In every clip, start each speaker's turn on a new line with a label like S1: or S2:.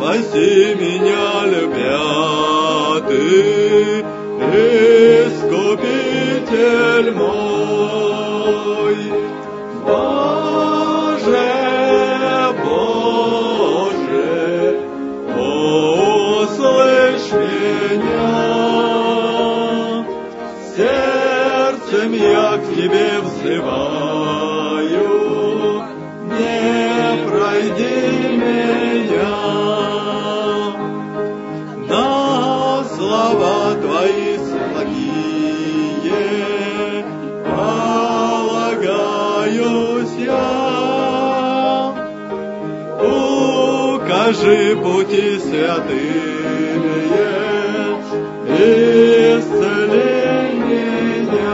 S1: спаси меня, любя Ты, Искупитель мой. Боже, Боже, услышь меня. Сердцем я к Тебе взываю, не пройди меня. На слова Твои сладкие полагаюсь я. Укажи пути святые, исцели меня.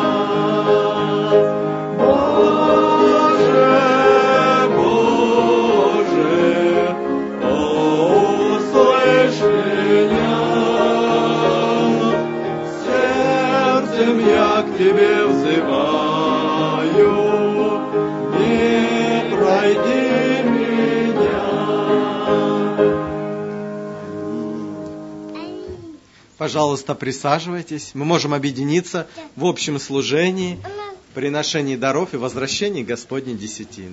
S1: Боже, Боже, услышь меня. Сердцем я к Тебе взываю, не пройди меня.
S2: Пожалуйста, присаживайтесь. Мы можем объединиться в общем служении, приношении даров и возвращении Господней десятины.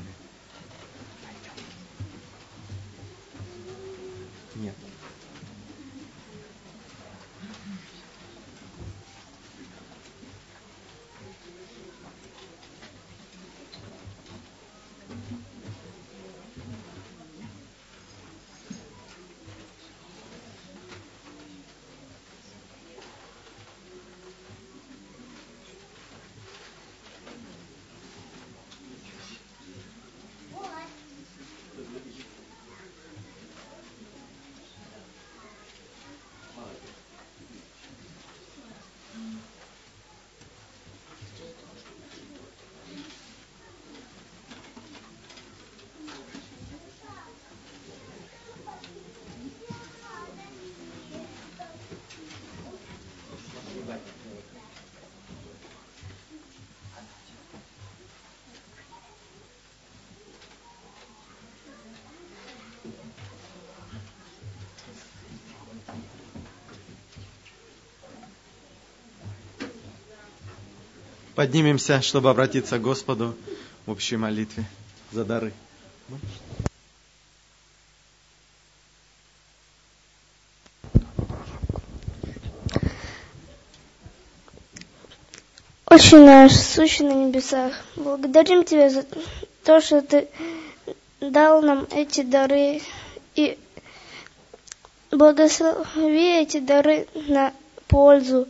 S2: Нет. Поднимемся, чтобы обратиться к Господу в общей молитве за дары.
S3: Отче наш, сущий на небесах, благодарим Тебя за то, что Ты дал нам эти дары, и благослови эти дары на пользу.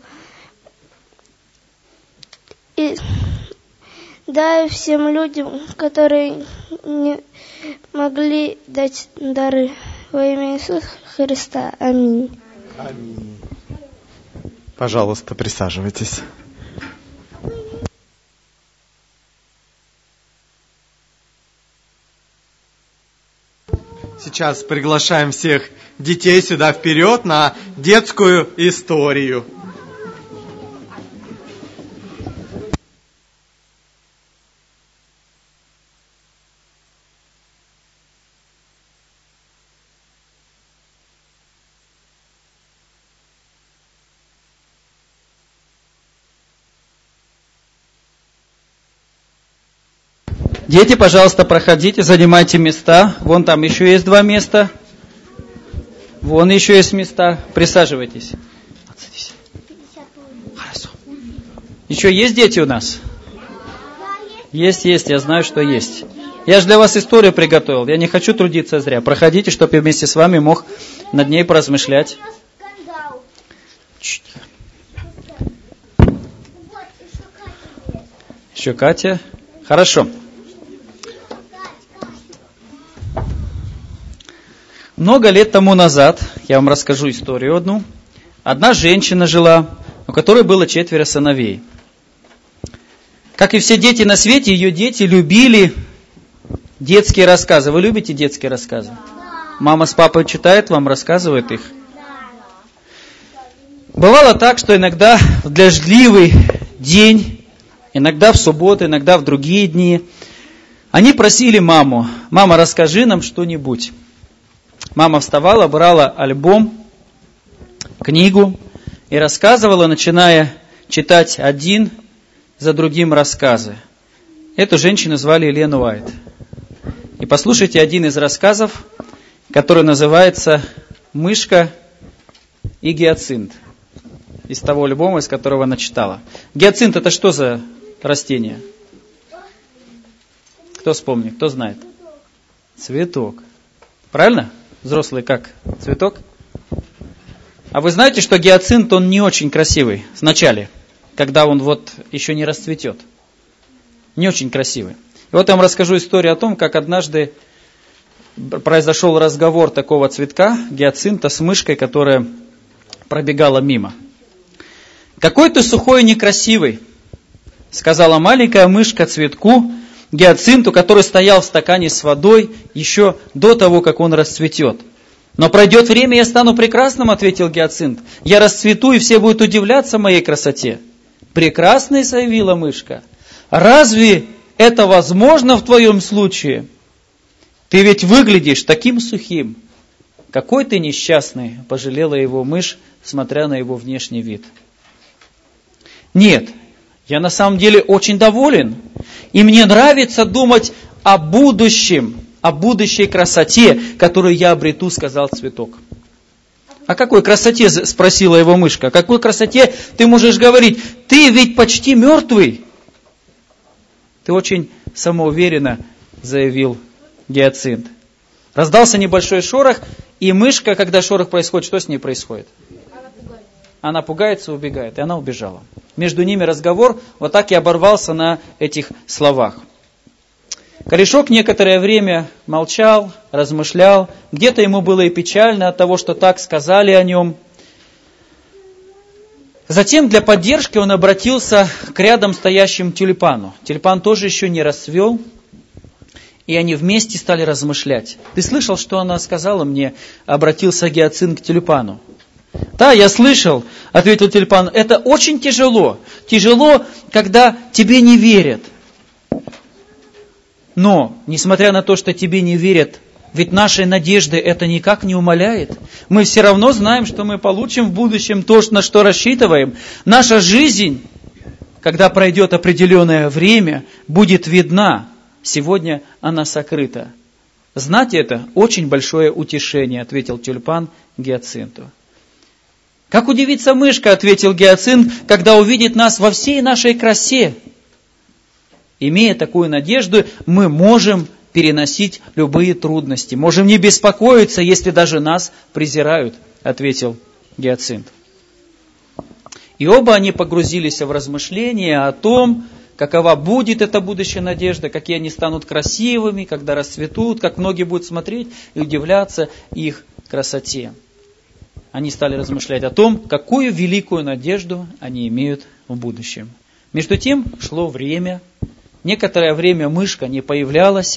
S3: И дай всем людям, которые не могли дать дары, во имя Иисуса Христа. Аминь.
S2: Аминь. Пожалуйста, присаживайтесь. Сейчас приглашаем всех детей сюда вперед на детскую историю.
S4: Дети, пожалуйста, проходите, занимайте места. Вон там еще есть 2 места. Вон еще есть места. Присаживайтесь. Хорошо. Еще есть дети у нас? Есть, я знаю, что есть. Я же для вас историю приготовил. Я не хочу трудиться зря. Проходите, чтобы я вместе с вами мог над ней поразмышлять. Еще Катя. Хорошо. Много лет тому назад, я вам расскажу историю одну. Одна женщина жила, у которой было 4 сыновей. Как и все дети на свете, ее дети любили детские рассказы. Вы любите детские рассказы? Мама с папой читают вам, рассказывают их. Бывало так, что иногда в дождливый день, иногда в субботу, иногда в другие дни, они просили маму: «Мама, расскажи нам что-нибудь». Мама вставала, брала альбом, книгу и рассказывала, начиная читать один за другим рассказы. Эту женщину звали Елену Уайт. И послушайте один из рассказов, который называется «Мышка и гиацинт», из того альбома, из которого она читала. Гиацинт — это что за растение? Кто вспомнит, кто знает? Цветок. Правильно? Взрослый как? Цветок? А вы знаете, что гиацинт, он не очень красивый вначале, когда он вот еще не расцветет. Не очень красивый. И вот я вам расскажу историю о том, как однажды произошел разговор такого цветка, гиацинта, с мышкой, которая пробегала мимо. «Какой ты сухой и некрасивый», — сказала маленькая мышка цветку, гиацинту, который стоял в стакане с водой еще до того, как он расцветет. «Но пройдет время, я стану прекрасным», — ответил гиацинт. «Я расцвету, и все будут удивляться моей красоте». «Прекрасный», — заявила мышка. «Разве это возможно в твоем случае? Ты ведь выглядишь таким сухим». «Какой ты несчастный», — пожалела его мышь, смотря на его внешний вид. «Нет, я на самом деле очень доволен, и мне нравится думать о будущем, о будущей красоте, которую я обрету», — сказал цветок. «О какой красоте?» — спросила его мышка. «О какой красоте ты можешь говорить? Ты ведь почти мертвый». «Ты очень самоуверенно», — заявил гиацинт. Раздался небольшой шорох, и мышка, когда шорох происходит, что с ней происходит? Она пугается, убегает, и она убежала. Между ними разговор вот так и оборвался на этих словах. Корешок некоторое время молчал, размышлял. Где-то ему было и печально от того, что так сказали о нем. Затем для поддержки он обратился к рядом стоящему тюльпану. Тюльпан тоже еще не расцвел, и они вместе стали размышлять. «Ты слышал, что она сказала мне?» — обратился гиацинт к тюльпану. «Да, я слышал», — ответил тюльпан. «Это очень тяжело. Тяжело, когда тебе не верят. Но, несмотря на то, что тебе не верят, ведь нашей надежды это никак не умаляет. Мы все равно знаем, что мы получим в будущем то, на что рассчитываем. Наша жизнь, когда пройдет определенное время, будет видна. Сегодня она сокрыта. Знать это очень большое утешение», — ответил тюльпан гиацинту. «Как удивится мышка», — ответил гиацинт, «когда увидит нас во всей нашей красе». Имея такую надежду, мы можем переносить любые трудности, можем не беспокоиться, если даже нас презирают, ответил гиацинт. И оба они погрузились в размышления о том, какова будет эта будущая надежда, какие они станут красивыми, когда расцветут, как многие будут смотреть и удивляться их красоте. Они стали размышлять о том, какую великую надежду они имеют в будущем. Между тем шло время. Некоторое время мышка не появлялась,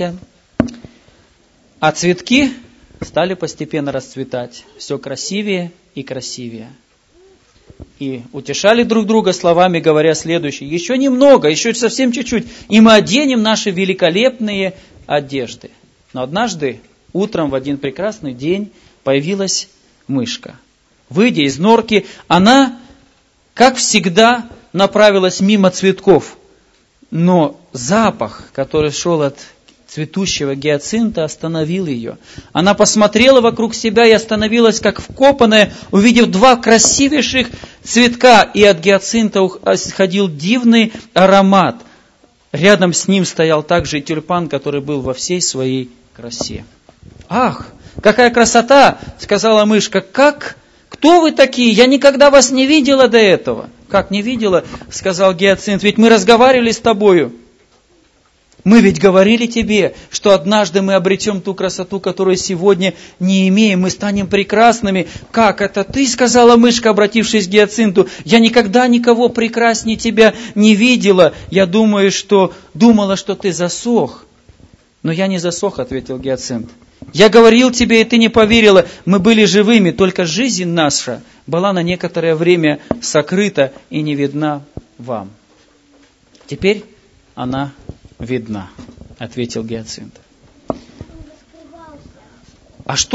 S4: а цветки стали постепенно расцветать, все красивее и красивее. И утешали друг друга словами, говоря следующее: еще немного, еще совсем чуть-чуть, и мы оденем наши великолепные одежды. Но однажды утром в один прекрасный день появилась мышка. Выйдя из норки, она, как всегда, направилась мимо цветков. Но запах, который шел от цветущего гиацинта, остановил ее. Она посмотрела вокруг себя и остановилась, как вкопанная, увидев два красивейших цветка, и от гиацинта исходил дивный аромат. Рядом с ним стоял также и тюльпан, который был во всей своей красе. «Ах, какая красота!» — сказала мышка. «Кто вы такие? Я никогда вас не видела до этого». «Как не видела?» — сказал гиацинт. «Ведь мы разговаривали с тобою. Мы ведь говорили тебе, что однажды мы обретем ту красоту, которую сегодня не имеем. Мы станем прекрасными». «Как это ты?» — сказала мышка, обратившись к гиацинту. «Я никогда никого прекраснее тебя не видела. Я думала, что ты засох». «Но я не засох», — ответил гиацинт. «Я говорил тебе, и ты не поверила. Мы были живыми, только жизнь наша была на некоторое время сокрыта и не видна вам. Теперь она видна», — ответил гиацинт. «А что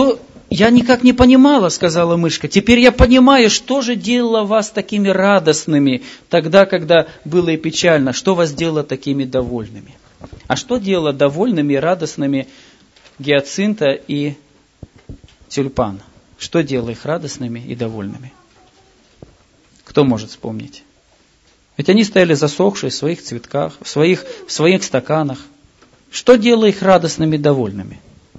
S4: я никак не понимала, сказала мышка. Теперь я понимаю, что же делало вас такими радостными тогда, когда было и печально. Что вас делало такими довольными? А что делало довольными и радостными гиацинта и тюльпан? Что делало их радостными и довольными? Кто может вспомнить? Ведь они стояли засохшие в своих цветках, в своих стаканах. Что делало их радостными и довольными?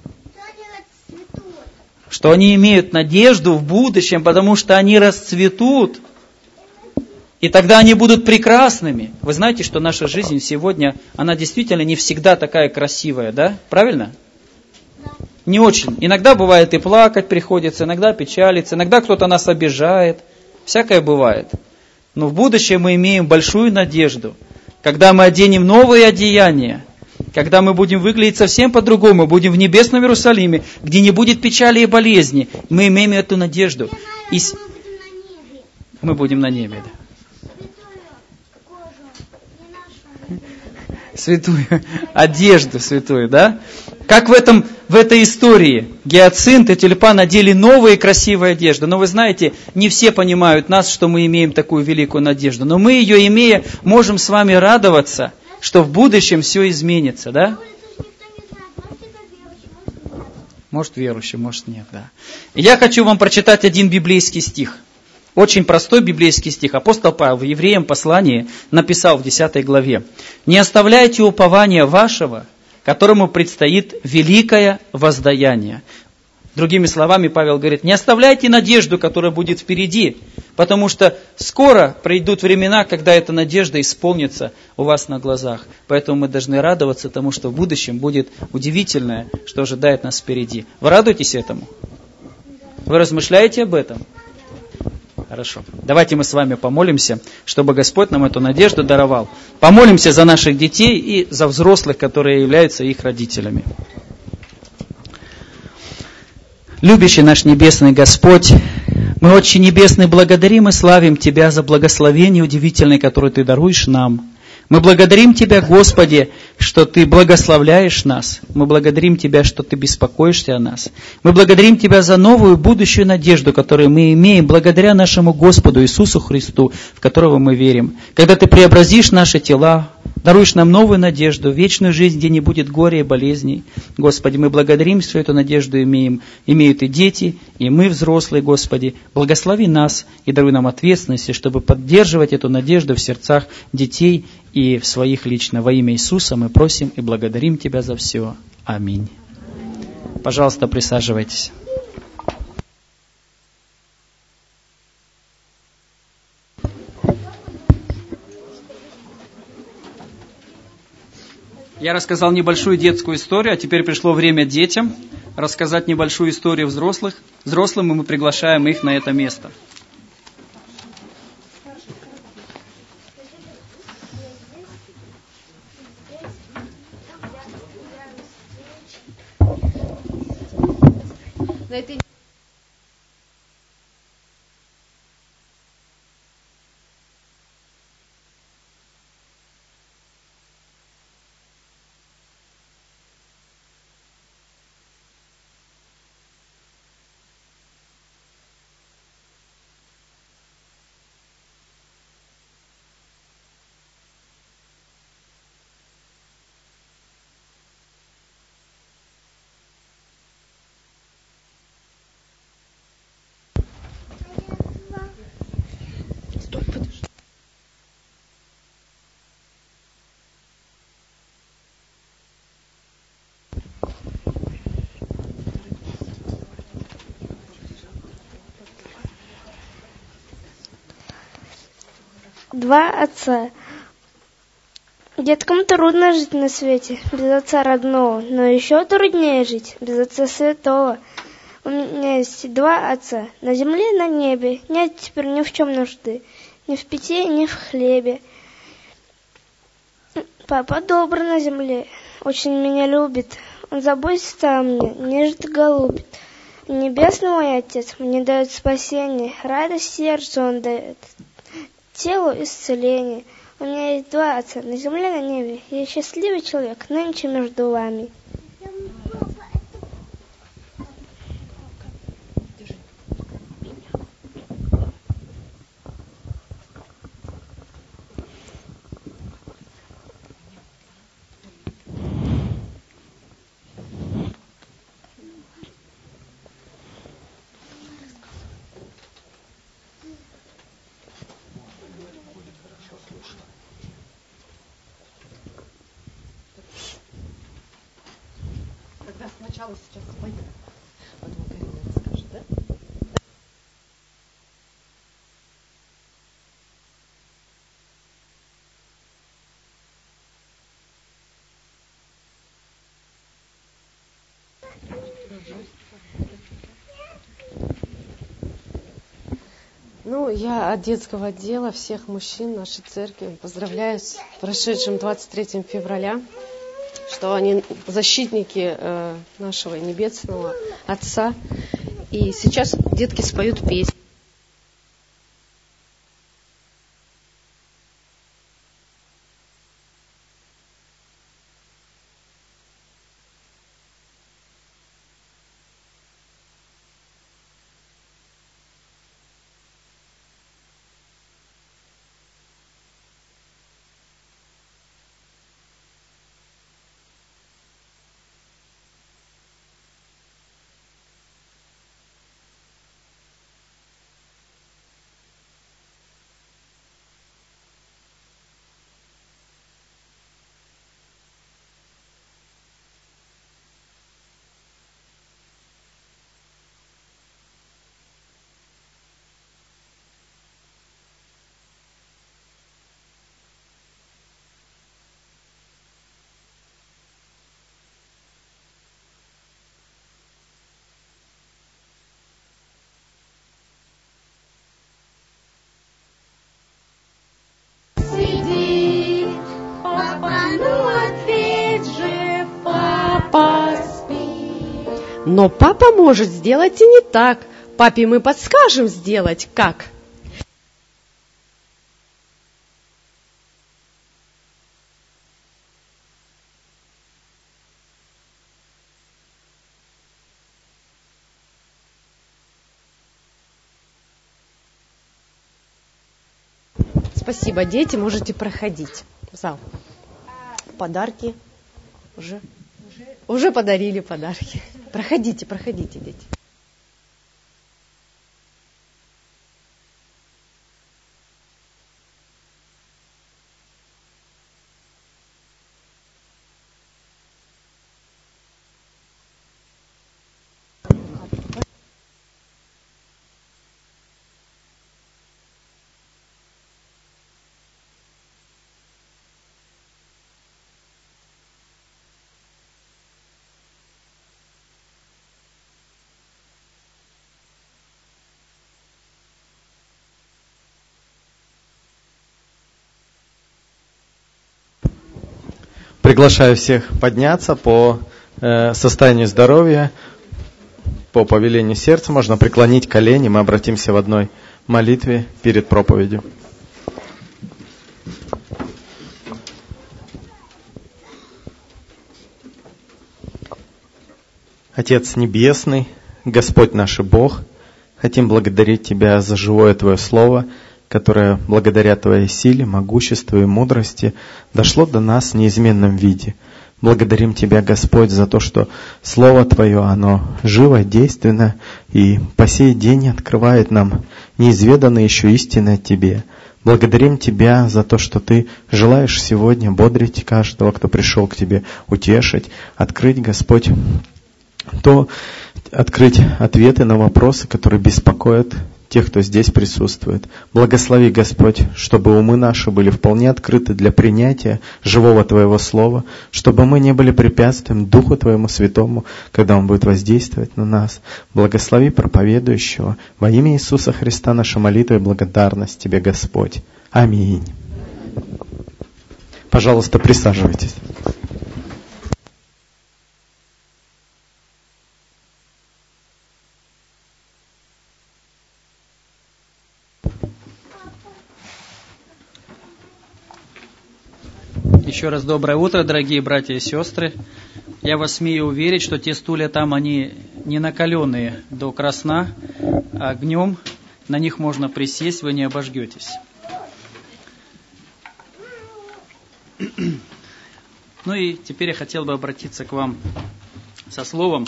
S4: Что они имеют надежду в будущем, потому что они расцветут. И тогда они будут прекрасными. Вы знаете, что наша жизнь сегодня, она действительно не всегда такая красивая, да? Правильно? Не очень. Иногда бывает и плакать приходится, иногда печалиться, иногда кто-то нас обижает. Всякое бывает. Но в будущем мы имеем большую надежду. Когда мы оденем новые одеяния, когда мы будем выглядеть совсем по-другому, будем в небесном Иерусалиме, где не будет печали и болезни, мы имеем эту надежду. И мы будем на небе. Да. Святую, одежду святую, да? Как в этой истории гиацинт и тюльпан надели новые красивые одежды. Но вы знаете, не все понимают нас, что мы имеем такую великую надежду. Но мы ее имея, можем с вами радоваться, что в будущем все изменится, да? Может верующий, может нет, да. И я хочу вам прочитать один библейский стих. Очень простой библейский стих. Апостол Павел в Евреям послании написал в 10 главе. «Не оставляйте упования вашего, которому предстоит великое воздаяние». Другими словами, Павел говорит, не оставляйте надежду, которая будет впереди, потому что скоро придут времена, когда эта надежда исполнится у вас на глазах. Поэтому мы должны радоваться тому, что в будущем будет удивительное, что ожидает нас впереди. Вы радуетесь этому? Вы размышляете об этом? Хорошо. Давайте мы с вами помолимся, чтобы Господь нам эту надежду даровал. Помолимся за наших детей и за взрослых, которые являются их родителями. Любящий наш небесный Господь, мы очень небесный благодарим и славим Тебя за благословение удивительное, которое Ты даруешь нам. Мы благодарим Тебя, Господи, что Ты благословляешь нас. Мы благодарим Тебя, что Ты беспокоишься о нас. Мы благодарим Тебя за новую будущую надежду, которую мы имеем благодаря нашему Господу Иисусу Христу, в которого мы верим. Когда Ты преобразишь наши тела, даруешь нам новую надежду, вечную жизнь, где не будет горя и болезней. Господи, мы благодарим, что эту надежду имеют и дети, и мы, взрослые, Господи. Благослови нас и даруй нам ответственность, чтобы поддерживать эту надежду в сердцах детей и в своих лично. Во имя Иисуса мы просим и благодарим Тебя за все. Аминь. Пожалуйста, присаживайтесь. Я рассказал небольшую детскую историю, а теперь пришло время детям рассказать небольшую историю взрослым, и мы приглашаем их на это место.
S3: Два отца. Деткам трудно жить на свете без отца родного, но еще труднее жить без отца святого. У меня есть два отца, на земле и на небе. Нет теперь ни в чем нужды, ни в питье, ни в хлебе. Папа добр на земле, очень меня любит. Он заботится о мне, нежит и голубит. Небесный мой Отец мне дает спасение, радость сердцу Он дает, телу исцеление. У меня есть два отца, на земле и на небе. Я счастливый человек, нынче между вами.
S5: Сначала сейчас спою. Потом Карина расскажет, да? Ну, я от детского отдела всех мужчин нашей церкви поздравляю с прошедшим 23 февраля, что они защитники нашего Небесного Отца. И сейчас детки споют песню. Но папа может сделать и не так. Папе мы подскажем сделать как. Спасибо, дети, можете проходить в зал. Подарки уже подарили подарки. Проходите, дети.
S2: Приглашаю всех подняться по состоянию здоровья, по повелению сердца. Можно преклонить колени, мы обратимся в одной молитве перед проповедью. Отец Небесный, Господь наш и Бог, хотим благодарить Тебя за живое Твое Слово, которое благодаря Твоей силе, могуществу и мудрости дошло до нас в неизменном виде. Благодарим Тебя, Господь, за то, что Слово Твое, оно живо, действенно и по сей день открывает нам неизведанные еще истины от Тебе. Благодарим Тебя за то, что Ты желаешь сегодня бодрить каждого, кто пришел к Тебе, утешить, открыть, Господь, открыть ответы на вопросы, которые беспокоят тех, кто здесь присутствует. Благослови, Господь, чтобы умы наши были вполне открыты для принятия живого Твоего Слова, чтобы мы не были препятствием Духу Твоему Святому, когда Он будет воздействовать на нас. Благослови проповедующего. Во имя Иисуса Христа наша молитва и благодарность Тебе, Господь. Аминь. Пожалуйста, присаживайтесь.
S4: Еще раз доброе утро, дорогие братья и сестры. Я вас смею уверить, что те стулья там, они не накаленные до красна, а огнем на них можно присесть, вы не обожгетесь. Ну и теперь я хотел бы обратиться к вам со словом.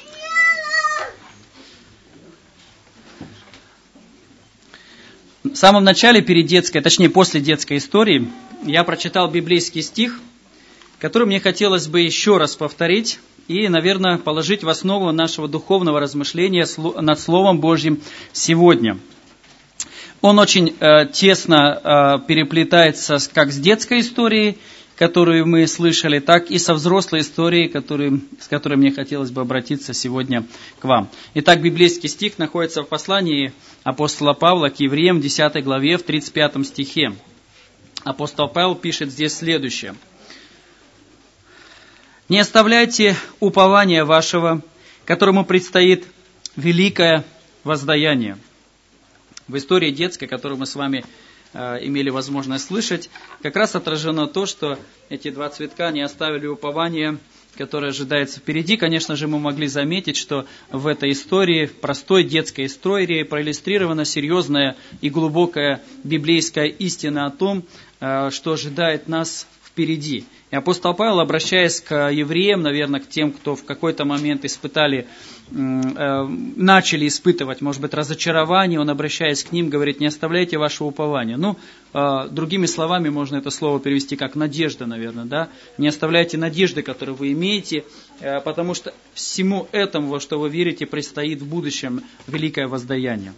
S4: В самом начале, после детской истории, я прочитал библейский стих, который мне хотелось бы еще раз повторить и, наверное, положить в основу нашего духовного размышления над Словом Божьим сегодня. Он очень тесно переплетается как с детской историей, которую мы слышали, так и со взрослой историей, с которой мне хотелось бы обратиться сегодня к вам. Итак, библейский стих находится в послании апостола Павла к евреям, 10 главе, в 35 стихе. Апостол Павел пишет здесь следующее. «Не оставляйте упования вашего, которому предстоит великое воздаяние». В истории детской, которую мы с вами имели возможность слышать, как раз отражено то, что эти два цветка не оставили упования, которое ожидается впереди. Конечно же, мы могли заметить, что в этой истории, простой детской истории, проиллюстрирована серьезная и глубокая библейская истина о том, что ожидает нас впереди. И апостол Павел, обращаясь к евреям, наверное, к тем, кто в какой-то момент начали испытывать, может быть, разочарование, он, обращаясь к ним, говорит: не оставляйте вашего упования. Другими словами, можно это слово перевести как надежда, наверное, да? Не оставляйте надежды, которые вы имеете, потому что всему этому, во что вы верите, предстоит в будущем великое воздаяние.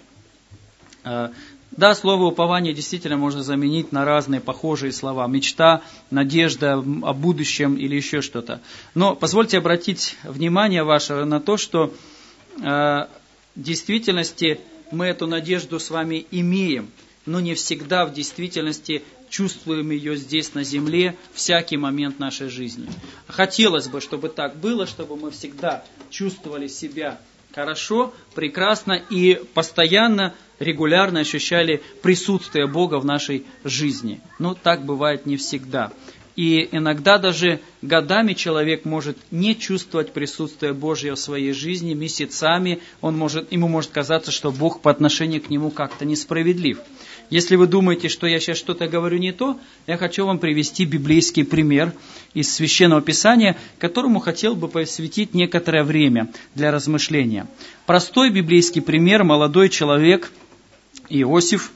S4: Да, слово упование действительно можно заменить на разные похожие слова. Мечта, надежда о будущем или еще что-то. Но позвольте обратить внимание ваше на то, что в действительности мы эту надежду с вами имеем, но не всегда в действительности чувствуем ее здесь на земле всякий момент нашей жизни. Хотелось бы, чтобы так было, чтобы мы всегда чувствовали себя хорошо, прекрасно и постоянно, регулярно ощущали присутствие Бога в нашей жизни. Но так бывает не всегда. И иногда даже годами человек может не чувствовать присутствие Божьего в своей жизни, месяцами ему может казаться, что Бог по отношению к нему как-то несправедлив. Если вы думаете, что я сейчас что-то говорю не то, я хочу вам привести библейский пример из Священного Писания, которому хотел бы посвятить некоторое время для размышления. Простой библейский пример: молодой человек Иосиф,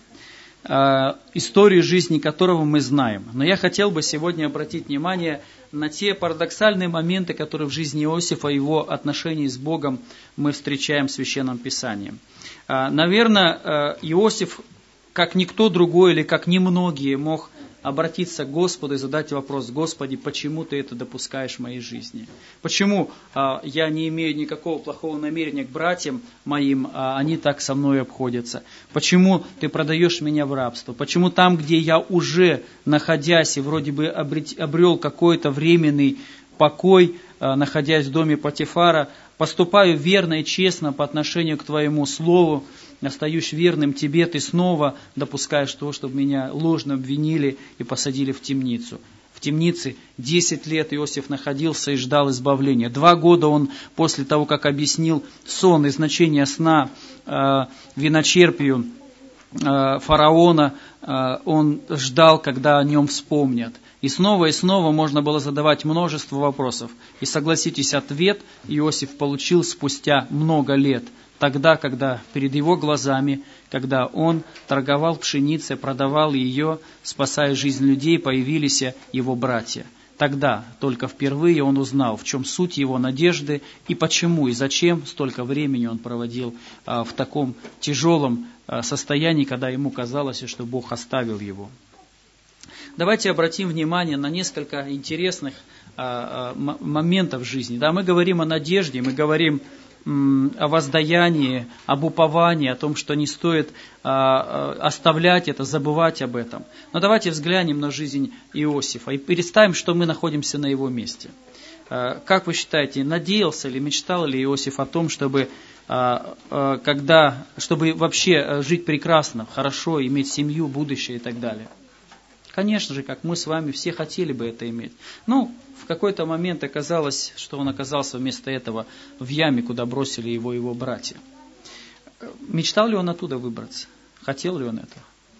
S4: историю жизни которого мы знаем. Но я хотел бы сегодня обратить внимание на те парадоксальные моменты, которые в жизни Иосифа, его отношений с Богом мы встречаем в Священном Писании. Наверное, Иосиф, как никто другой или как немногие, мог обратиться к Господу и задать вопрос: Господи, почему Ты это допускаешь в моей жизни? Почему я не имею никакого плохого намерения к братьям моим, а они так со мной обходятся? Почему Ты продаешь меня в рабство? Почему там, где я уже, находясь и вроде бы обрел какой-то временный покой, находясь в доме Потифара, поступаю верно и честно по отношению к Твоему Слову, остаюсь верным Тебе, Ты снова допускаешь то, чтобы меня ложно обвинили и посадили в темницу. В темнице 10 лет Иосиф находился и ждал избавления. 2 года он, после того, как объяснил сон и значение сна виночерпию фараона, он ждал, когда о нем вспомнят. И снова можно было задавать множество вопросов. И согласитесь, ответ Иосиф получил спустя много лет. Тогда, когда перед его глазами, когда он торговал пшеницей, продавал ее, спасая жизнь людей, появились его братья. Тогда только впервые он узнал, в чем суть его надежды и почему и зачем столько времени он проводил в таком тяжелом состоянии, когда ему казалось, что Бог оставил его. Давайте обратим внимание на несколько интересных моментов в жизни. Да, мы говорим о надежде, мы говорим о воздаянии, об уповании, о том, что не стоит оставлять это, забывать об этом. Но давайте взглянем на жизнь Иосифа и представим, что мы находимся на его месте. Как вы считаете, надеялся или мечтал ли Иосиф о том, чтобы вообще жить прекрасно, хорошо, иметь семью, будущее и так далее? Конечно же, как мы с вами все хотели бы это иметь. Но в какой-то момент оказалось, что он оказался вместо этого в яме, куда бросили его братья. Мечтал ли он оттуда выбраться? Хотел ли он этого?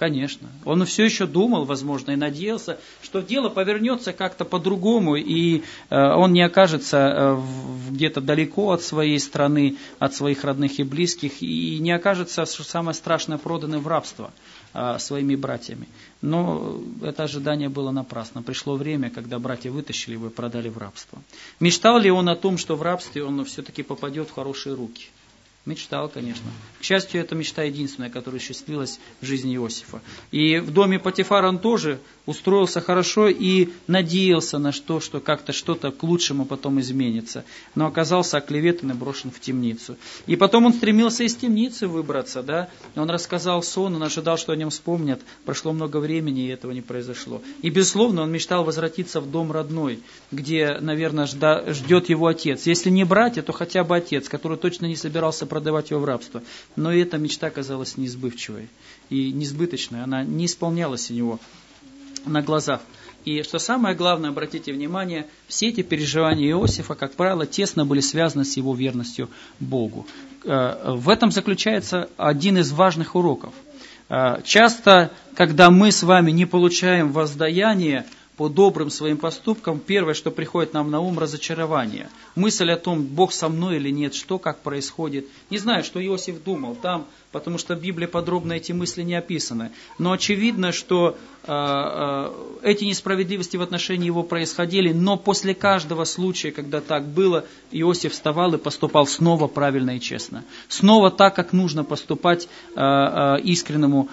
S4: Конечно. Он все еще думал, возможно, и надеялся, что дело повернется как-то по-другому, и он не окажется где-то далеко от своей страны, от своих родных и близких, и не окажется, что самое страшное, проданным в рабство своими братьями. Но это ожидание было напрасно. Пришло время, когда братья вытащили его и продали в рабство. Мечтал ли он о том, что в рабстве он все-таки попадет в хорошие руки? Мечтал, конечно. К счастью, это мечта единственная, которая осуществилась в жизни Иосифа. И в доме Потифара он тоже устроился хорошо и надеялся на то, что как-то что-то к лучшему потом изменится. Но оказался оклеветан и брошен в темницу. И потом он стремился из темницы выбраться. Да? Он рассказал сон, он ожидал, что о нем вспомнят. Прошло много времени, и этого не произошло. И, безусловно, он мечтал возвратиться в дом родной, где, наверное, ждет его отец. Если не братья, то хотя бы отец, который точно не собирался продавать его в рабство. Но и эта мечта казалась неизбывчивой и несбыточной. Она не исполнялась у него на глазах. И что самое главное, обратите внимание, все эти переживания Иосифа, как правило, тесно были связаны с его верностью Богу. В этом заключается один из важных уроков. Часто, когда мы с вами не получаем воздаяние по добрым своим поступкам, первое, что приходит нам на ум, разочарование. Мысль о том, Бог со мной или нет, что, как происходит. Не знаю, что Иосиф думал там, потому что в Библии подробно эти мысли не описаны. Но очевидно, что эти несправедливости в отношении его происходили, но после каждого случая, когда так было, Иосиф вставал и поступал снова правильно и честно. Снова так, как нужно поступать искреннему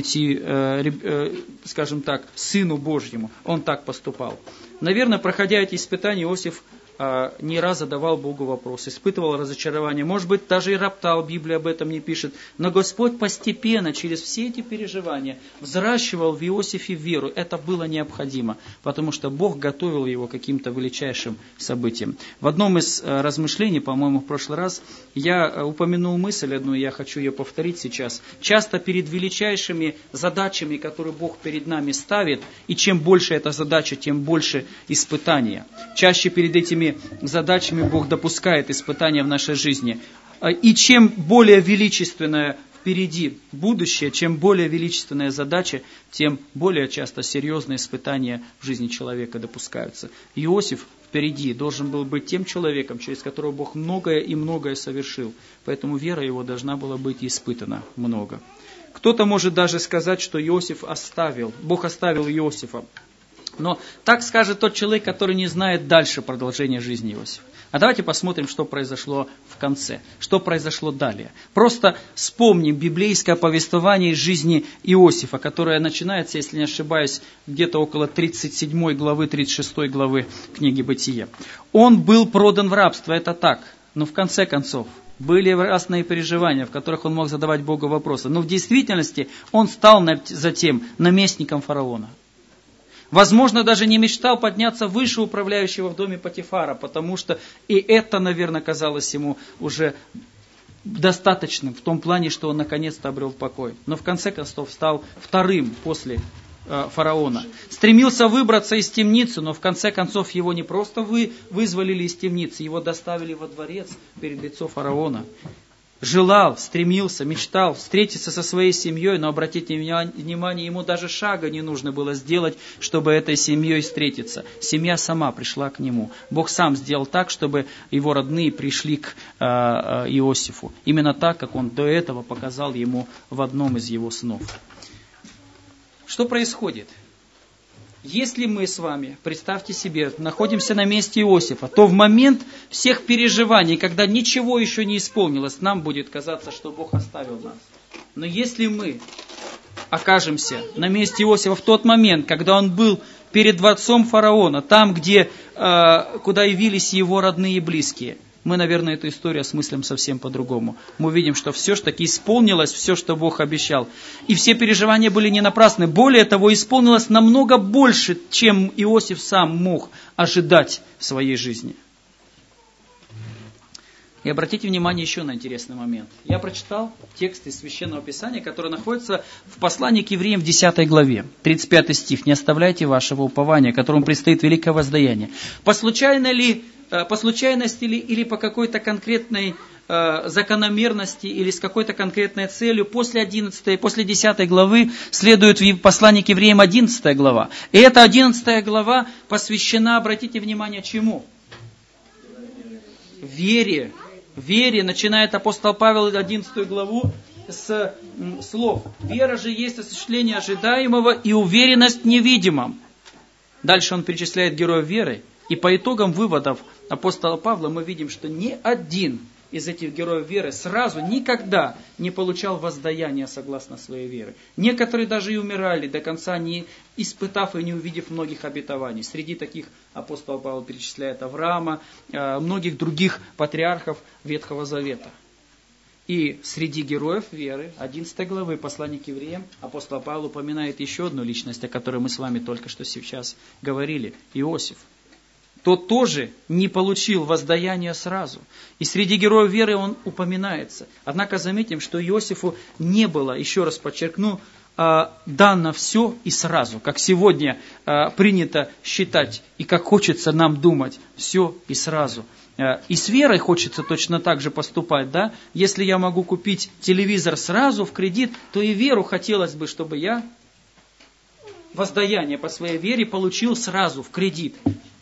S4: скажем так, Сыну Божьему. Он так поступал. Наверное, проходя эти испытания, Иосиф не раз задавал Богу вопрос, испытывал разочарование, может быть, даже и роптал, Библия об этом не пишет. Но Господь постепенно, через все эти переживания, взращивал в Иосифе веру. Это было необходимо, потому что Бог готовил его к каким-то величайшим событиям. В одном из размышлений, по-моему, в прошлый раз, я упомянул мысль одну, я хочу ее повторить сейчас. Часто перед величайшими задачами, которые Бог перед нами ставит, и чем больше эта задача, тем больше испытания. Чаще перед этими задачами Бог допускает испытания в нашей жизни. И чем более величественное впереди будущее, чем более величественная задача, тем более часто серьезные испытания в жизни человека допускаются. Иосиф впереди должен был быть тем человеком, через которого Бог многое и многое совершил. Поэтому вера его должна была быть испытана много. Кто-то может даже сказать, что Бог оставил Иосифа. Но так скажет тот человек, который не знает дальше продолжения жизни Иосифа. А давайте посмотрим, что произошло в конце, что произошло далее. Просто вспомним библейское повествование из жизни Иосифа, которое начинается, если не ошибаюсь, где-то около 37 главы, 36 главы книги Бытия. Он был продан в рабство, это так, но в конце концов были разные переживания, в которых он мог задавать Богу вопросы. Но в действительности он стал затем наместником фараона. Возможно, даже не мечтал подняться выше управляющего в доме Потифара, потому что и это, наверное, казалось ему уже достаточным в том плане, что он наконец-то обрел покой. Но в конце концов стал вторым после фараона. Стремился выбраться из темницы, но в конце концов его не просто вызволили из темницы, его доставили во дворец перед лицом фараона. Желал, стремился, мечтал встретиться со своей семьей, но обратите внимание, ему даже шага не нужно было сделать, чтобы этой семьей встретиться. Семья сама пришла к нему. Бог сам сделал так, чтобы его родные пришли к Иосифу. Именно так, как он до этого показал ему в одном из его снов. Что происходит? Если мы с вами, представьте себе, находимся на месте Иосифа, то в момент всех переживаний, когда ничего еще не исполнилось, нам будет казаться, что Бог оставил нас. Но если мы окажемся на месте Иосифа в тот момент, когда он был перед дворцом фараона, там, куда явились его родные и близкие, мы, наверное, эту историю осмыслим совсем по-другому. Мы увидим, что все ж таки исполнилось, все, что Бог обещал. И все переживания были не напрасны. Более того, исполнилось намного больше, чем Иосиф сам мог ожидать в своей жизни. И обратите внимание еще на интересный момент. Я прочитал текст из Священного Писания, который находится в послании к евреям в 10 главе, 35 стих. «Не оставляйте вашего упования, которому предстоит великое воздаяние. По случайно ли по случайности или по какой-то конкретной закономерности или с какой-то конкретной целью. После 10 главы следует в послании к евреям 11 глава. И эта 11 глава посвящена, обратите внимание, чему? Вере. Вере начинает апостол Павел 11 главу с слов. Вера же есть осуществление ожидаемого и уверенность в невидимом. Дальше он перечисляет героев веры. И по итогам выводов апостола Павла мы видим, что ни один из этих героев веры сразу никогда не получал воздаяния согласно своей вере. Некоторые даже и умирали до конца, не испытав и не увидев многих обетований. Среди таких апостол Павел перечисляет Авраама, многих других патриархов Ветхого Завета. И среди героев веры, 11 главы послания к евреям, апостол Павел упоминает еще одну личность, о которой мы с вами только что сейчас говорили, Иосиф. Тот тоже не получил воздаяния сразу. И среди героев веры он упоминается. Однако заметим, что Иосифу не было, еще раз подчеркну, дано все и сразу. Как сегодня принято считать и как хочется нам думать, все и сразу. И с верой хочется точно так же поступать, да? Если я могу купить телевизор сразу в кредит, то и веру хотелось бы, чтобы я воздаяние по своей вере получил сразу в кредит.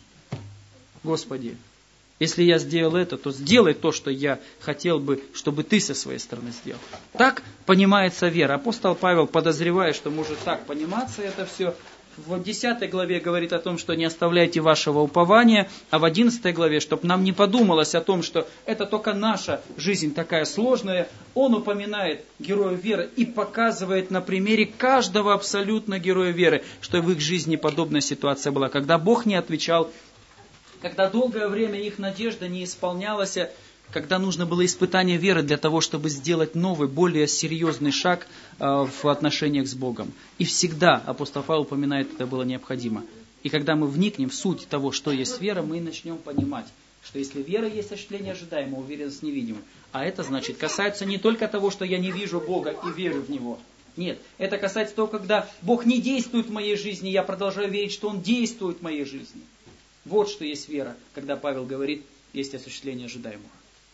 S4: Господи, если я сделал это, то сделай то, что я хотел бы, чтобы ты со своей стороны сделал. Так понимается вера. Апостол Павел, подозревая, что может так пониматься это все, в 10 главе говорит о том, что не оставляйте вашего упования, а в 11 главе, чтобы нам не подумалось о том, что это только наша жизнь такая сложная, он упоминает героев веры и показывает на примере каждого абсолютно героя веры, что в их жизни подобная ситуация была, когда Бог не отвечал, когда долгое время их надежда не исполнялась, когда нужно было испытание веры для того, чтобы сделать новый, более серьезный шаг в отношениях с Богом. И всегда апостол Павел упоминает, это было необходимо. И когда мы вникнем в суть того, что есть вера, мы начнем понимать, что если вера есть осуществление ожидаемого, уверенность невидимого, а это значит, касается не только того, что я не вижу Бога и верю в Него. Нет, это касается того, когда Бог не действует в моей жизни, я продолжаю верить, что Он действует в моей жизни. Вот что есть вера, когда Павел говорит, есть осуществление ожидаемого.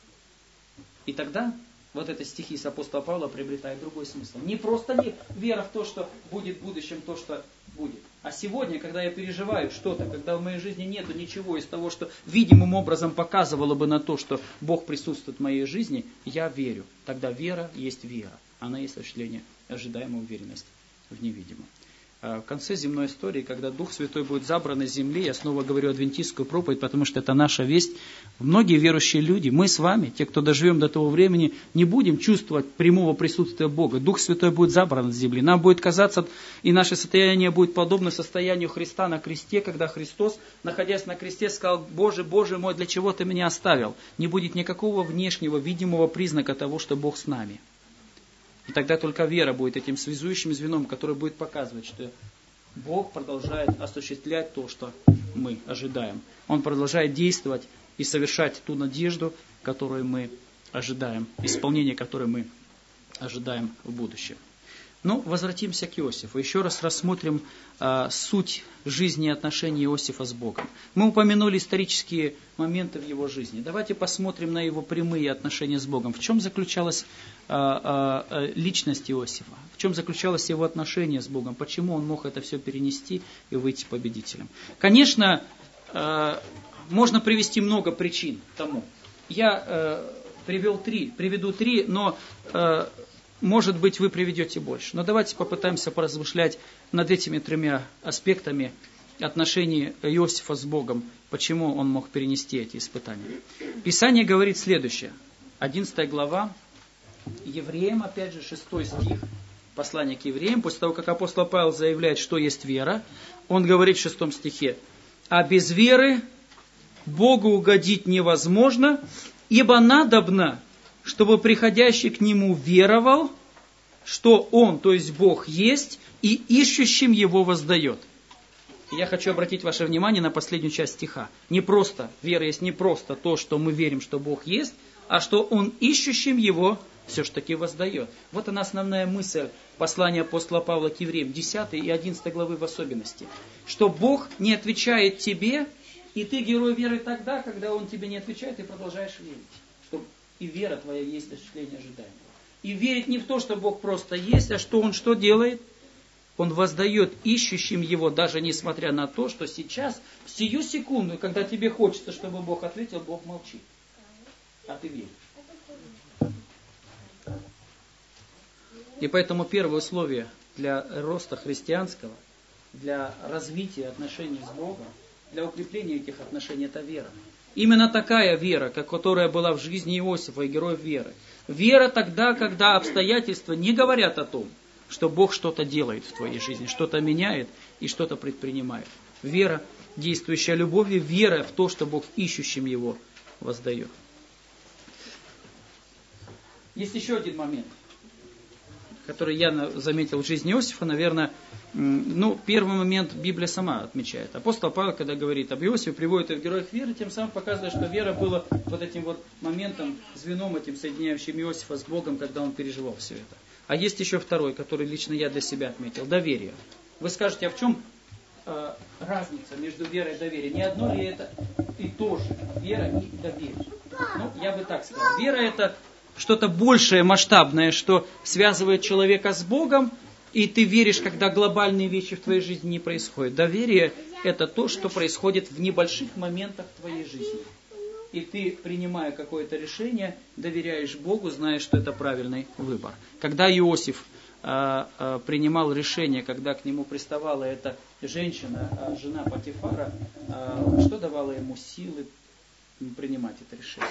S4: И тогда вот эти стихи с апостола Павла приобретают другой смысл. Не просто вера в то, что будет в будущем, то, что будет. А сегодня, когда я переживаю что-то, когда в моей жизни нету ничего из того, что видимым образом показывало бы на то, что Бог присутствует в моей жизни, я верю. Тогда вера есть вера. Она есть осуществление ожидаемой уверенности в невидимом. В конце земной истории, когда Дух Святой будет забран из земли, я снова говорю адвентистскую проповедь, потому что это наша весть, многие верующие люди, мы с вами, те, кто доживем до того времени, не будем чувствовать прямого присутствия Бога. Дух Святой будет забран из земли. Нам будет казаться, и наше состояние будет подобно состоянию Христа на кресте, когда Христос, находясь на кресте, сказал: «Боже, Боже мой, для чего Ты меня оставил?» Не будет никакого внешнего, видимого признака того, что Бог с нами. И тогда только вера будет этим связующим звеном, который будет показывать, что Бог продолжает осуществлять то, что мы ожидаем. Он продолжает действовать и совершать ту надежду, которую мы ожидаем, исполнение которой мы ожидаем в будущем. Но возвратимся к Иосифу. Еще раз рассмотрим суть жизни и отношений Иосифа с Богом. Мы упомянули исторические моменты в его жизни. Давайте посмотрим на его прямые отношения с Богом. В чем заключалась личность Иосифа? В чем заключалось его отношение с Богом? Почему он мог это все перенести и выйти победителем? Конечно, можно привести много причин тому. Я приведу три, но может быть, вы приведете больше. Но давайте попытаемся поразмышлять над этими тремя аспектами отношений Иосифа с Богом, почему он мог перенести эти испытания. Писание говорит следующее. 11 глава, Евреям, опять же, 6 стих, послание к Евреям. После того, как апостол Павел заявляет, что есть вера, он говорит в 6 стихе: «А без веры Богу угодить невозможно, ибо надобно, чтобы приходящий к Нему веровал, что Он, то есть Бог, есть, и ищущим Его воздает». И я хочу обратить ваше внимание на последнюю часть стиха. Не просто, вера есть не просто то, что мы верим, что Бог есть, а что Он ищущим Его все-таки воздает. Вот она основная мысль послания апостола Павла к евреям, 10 и 11 главы в особенности. Что Бог не отвечает тебе И ты герой веры тогда, когда он тебе не отвечает, и продолжаешь верить. Что и вера твоя есть осуществление ожидаемого. И верить не в то, что Бог просто есть, а что Он что делает? Он воздает ищущим Его, даже несмотря на то, что сейчас, в сию секунду, когда тебе хочется, чтобы Бог ответил, Бог молчит. А ты веришь. И поэтому первое условие для роста христианского, для развития отношений с Богом, для укрепления этих отношений, это вера. Именно такая вера, которая была в жизни Иосифа и героев веры. Вера тогда, когда обстоятельства не говорят о том, что Бог что-то делает в твоей жизни, что-то меняет и что-то предпринимает. Вера, действующая любовью, вера в то, что Бог ищущим Его воздает. Есть еще один момент, который я заметил в жизни Иосифа, наверное, первый момент Библия сама отмечает. Апостол Павел, когда говорит об Иосифе, приводит его в героях веры, тем самым показывает, что вера была вот этим вот моментом, звеном этим, соединяющим Иосифа с Богом, когда он переживал все это. А есть еще второй, который лично я для себя отметил, доверие. Вы скажете, а в чем разница между верой и доверием? Не одно ли это и то же? Вера и доверие. Я бы так сказал. Вера это что-то большее, масштабное, что связывает человека с Богом, и ты веришь, когда глобальные вещи в твоей жизни не происходят. Доверие – это то, что происходит в небольших моментах твоей жизни. И ты, принимая какое-то решение, доверяешь Богу, зная, что это правильный выбор. Когда Иосиф принимал решение, когда к нему приставала эта женщина, жена Потифара, что давало ему силы принимать это решение?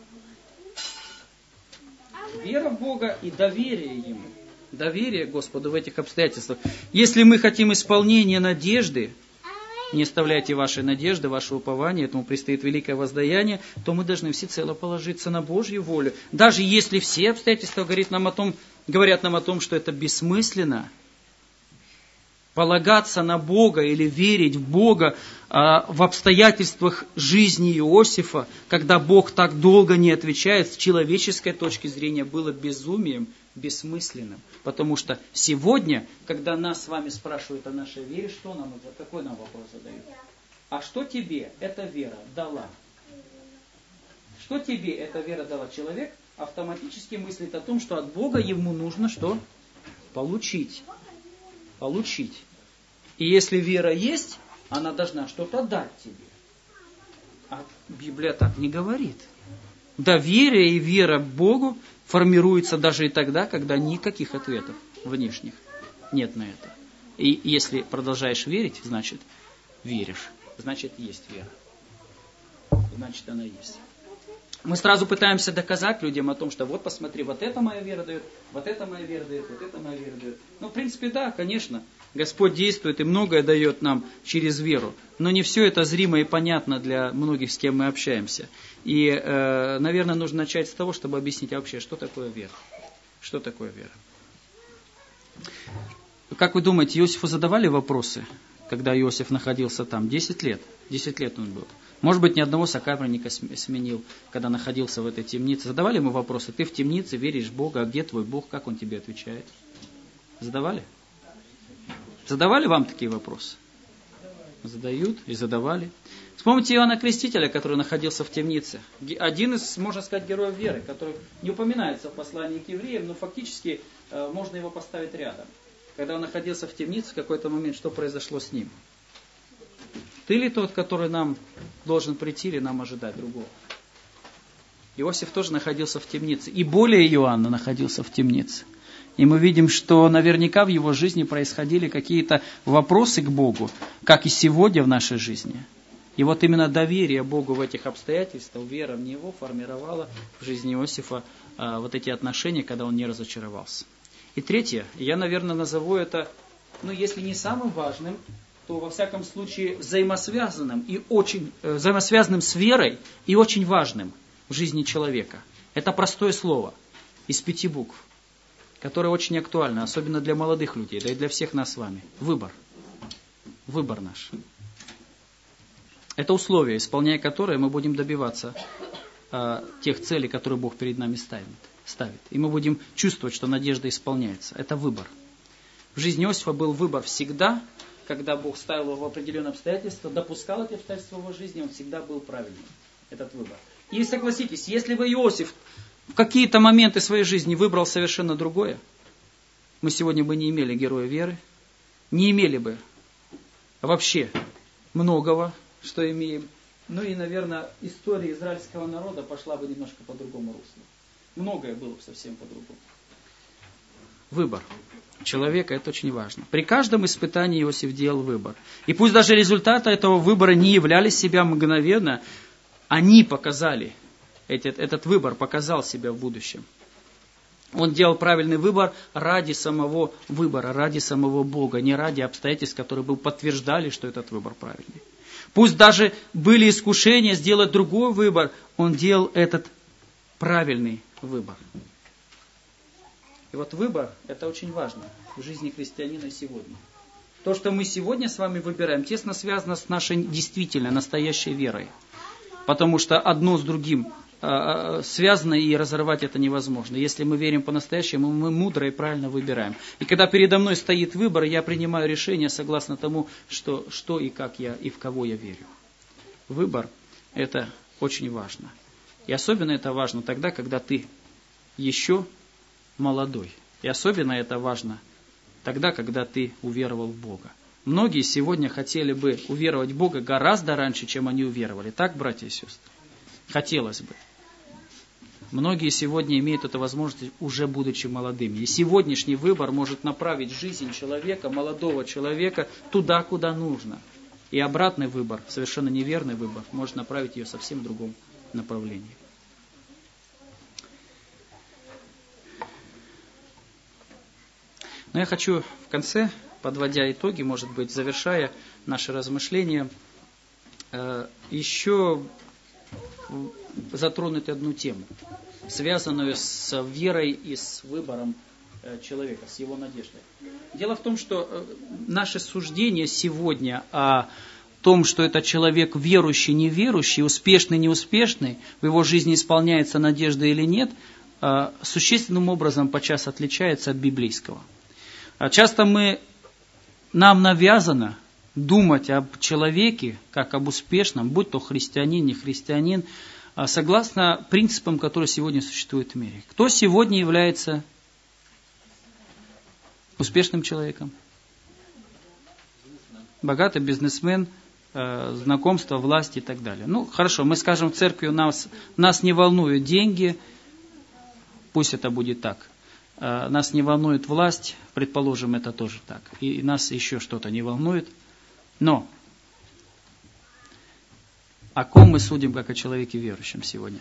S4: Вера в Бога и доверие Ему. Доверие Господу в этих обстоятельствах. Если мы хотим исполнения надежды, не оставляйте вашей надежды, ваше упование, этому предстоит великое воздаяние, то мы должны всецело положиться на Божью волю. Даже если все обстоятельства говорят нам о том, что это бессмысленно, полагаться на Бога или верить в Бога в обстоятельствах жизни Иосифа, когда Бог так долго не отвечает, с человеческой точки зрения было безумием, бессмысленным. Потому что сегодня, когда нас с вами спрашивают о нашей вере, какой нам вопрос задают? А что тебе эта вера дала? Что тебе эта вера дала? Человек автоматически мыслит о том, что от Бога ему нужно что? Получить. И если вера есть, она должна что-то дать тебе. А Библия так не говорит. Доверие и вера к Богу формируется даже и тогда, когда никаких ответов внешних нет на это. И если продолжаешь верить, значит веришь. Значит есть вера. Значит она есть. Мы сразу пытаемся доказать людям о том, что вот посмотри, вот это моя вера дает, вот это моя вера дает, вот это моя вера дает. В принципе, да, конечно, Господь действует и многое дает нам через веру. Но не все это зримо и понятно для многих, с кем мы общаемся. И, наверное, нужно начать с того, чтобы объяснить вообще, что такое вера. Что такое вера? Как вы думаете, Иосифу задавали вопросы, когда Иосиф находился там? 10 лет. 10 лет он был. Может быть, ни одного сокамерника сменил, когда находился в этой темнице. Задавали ему вопросы? Ты в темнице, веришь в Бога, а где твой Бог? Как он тебе отвечает? Задавали? Задавали вам такие вопросы? Задают и задавали. Вспомните Иоанна Крестителя, который находился в темнице. Один из, можно сказать, героев веры, который не упоминается в послании к евреям, но фактически можно его поставить рядом. Когда он находился в темнице, в какой-то момент, что произошло с ним? Ты ли тот, который нам должен прийти или нам ожидать другого? Иосиф тоже находился в темнице. И более Иоанна находился в темнице. И мы видим, что наверняка в его жизни происходили какие-то вопросы к Богу, как и сегодня в нашей жизни. И вот именно доверие Богу в этих обстоятельствах, вера в Него формировала в жизни Иосифа вот эти отношения, когда он не разочаровался. И третье, я, наверное, назову это, если не самым важным, то во всяком случае взаимосвязанным с верой и очень важным в жизни человека. Это простое слово из 5 букв, которое очень актуально, особенно для молодых людей, да и для всех нас с вами. Выбор. Выбор наш. Это условие, исполняя которое мы будем добиваться тех целей, которые Бог перед нами ставит. И мы будем чувствовать, что надежда исполняется. Это выбор. В жизни Иосифа был выбор всегда, когда Бог ставил его в определенные обстоятельства, допускал эти обстоятельства в его жизни, он всегда был правильным, этот выбор. И согласитесь, если бы Иосиф в какие-то моменты своей жизни выбрал совершенно другое, мы сегодня бы не имели героя веры, не имели бы вообще многого, что имеем. Ну и, наверное, история израильского народа пошла бы немножко по другому руслу. Многое было бы совсем по-другому. Выбор человека – это очень важно. При каждом испытании Иосиф делал выбор. И пусть даже результаты этого выбора не являлись себя мгновенно, они показали, этот выбор показал себя в будущем. Он делал правильный выбор ради самого выбора, ради самого Бога, не ради обстоятельств, которые бы подтверждали, что этот выбор правильный. Пусть даже были искушения сделать другой выбор, он делал этот правильный выбор. И вот выбор – это очень важно в жизни христианина сегодня. То, что мы сегодня с вами выбираем, тесно связано с нашей действительно настоящей верой. Потому что одно с другим связано, и разорвать это невозможно. Если мы верим по-настоящему, мы мудро и правильно выбираем. И когда передо мной стоит выбор, я принимаю решение согласно тому, что и как я, и в кого я верю. Выбор – это очень важно. И особенно это важно тогда, когда ты еще молодой. И особенно это важно тогда, когда ты уверовал в Бога. Многие сегодня хотели бы уверовать в Бога гораздо раньше, чем они уверовали. Так, братья и сестры? Хотелось бы. Многие сегодня имеют эту возможность, уже будучи молодыми. И сегодняшний выбор может направить жизнь человека, молодого человека, туда, куда нужно. И обратный выбор, совершенно неверный выбор, может направить ее совсем в другом направлении. Но я хочу в конце, подводя итоги, может быть, завершая наши размышления, еще затронуть одну тему, связанную с верой и с выбором человека, с его надеждой. Дело в том, что наше суждение сегодня о том, что это человек верующий, неверующий, успешный, неуспешный, в его жизни исполняется надежда или нет, существенным образом подчас отличается от библейского. Часто нам навязано думать об человеке, как об успешном, будь то христианин, не христианин, согласно принципам, которые сегодня существуют в мире. Кто сегодня является успешным человеком? Богатый бизнесмен, знакомство, власть и так далее. Ну, хорошо, мы скажем, в церкви нас не волнуют деньги, пусть это будет так. Нас не волнует власть, предположим, это тоже так. И нас еще что-то не волнует. Но о ком мы судим, как о человеке верующем сегодня?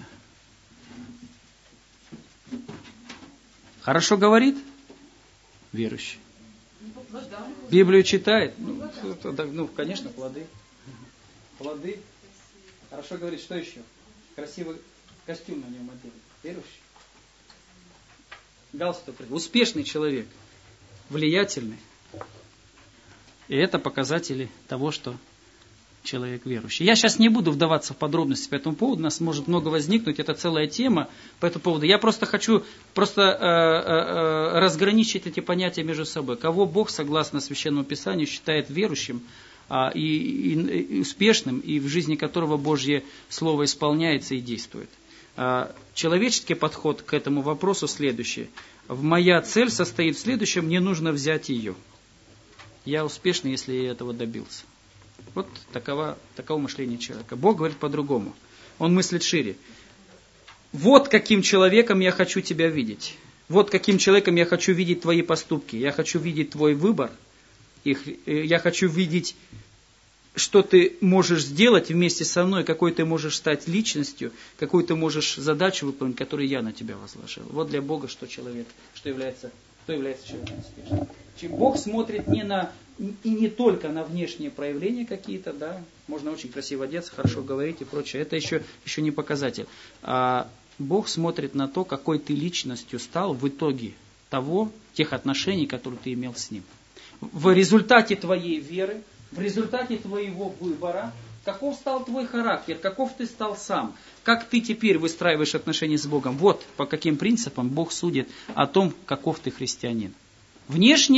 S4: Хорошо говорит? Верующий. Библию читает? Ну, конечно, плоды. Плоды. Хорошо говорит, что еще? Красивый костюм на нем одет. Верующий. Галстук. Успешный человек. Влиятельный. И это показатели того, что человек верующий. Я сейчас не буду вдаваться в подробности по этому поводу, у нас может много возникнуть, это целая тема по этому поводу. Я просто хочу разграничить эти понятия между собой. Кого Бог, согласно Священному Писанию, считает верующим и успешным, и в жизни которого Божье Слово исполняется и действует. Человеческий подход к этому вопросу следующий. Моя цель состоит в следующем, мне нужно взять ее. Я успешный, если я этого добился. Вот таково мышление человека. Бог говорит по-другому. Он мыслит шире. Вот каким человеком я хочу тебя видеть. Вот каким человеком я хочу видеть твои поступки. Я хочу видеть твой выбор. Я хочу видеть, что ты можешь сделать вместе со мной, какой ты можешь стать личностью, какую ты можешь задачу выполнить, которую я на тебя возложил. Вот для Бога что является человеком успешным. Бог смотрит не только на внешние проявления какие-то, да, можно очень красиво одеться, хорошо говорить и прочее, это еще не показатель. А Бог смотрит на то, какой ты личностью стал в итоге тех отношений, которые ты имел с Ним. В результате твоей веры, в результате твоего выбора, каков стал твой характер, каков ты стал сам, как ты теперь выстраиваешь отношения с Богом. Вот по каким принципам Бог судит о том, каков ты христианин. Внешне